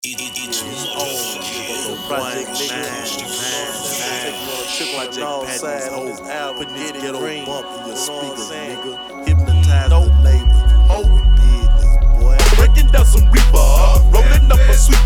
Each motherfucking Project Putting this ghetto bump in your speakers, nigga. Hypnotize the neighbors. Business, boy. Breaking down some reaper, rolling up a sweet